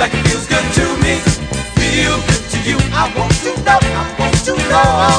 like it feels good to me. Feel good to you. I want to know. I want to know.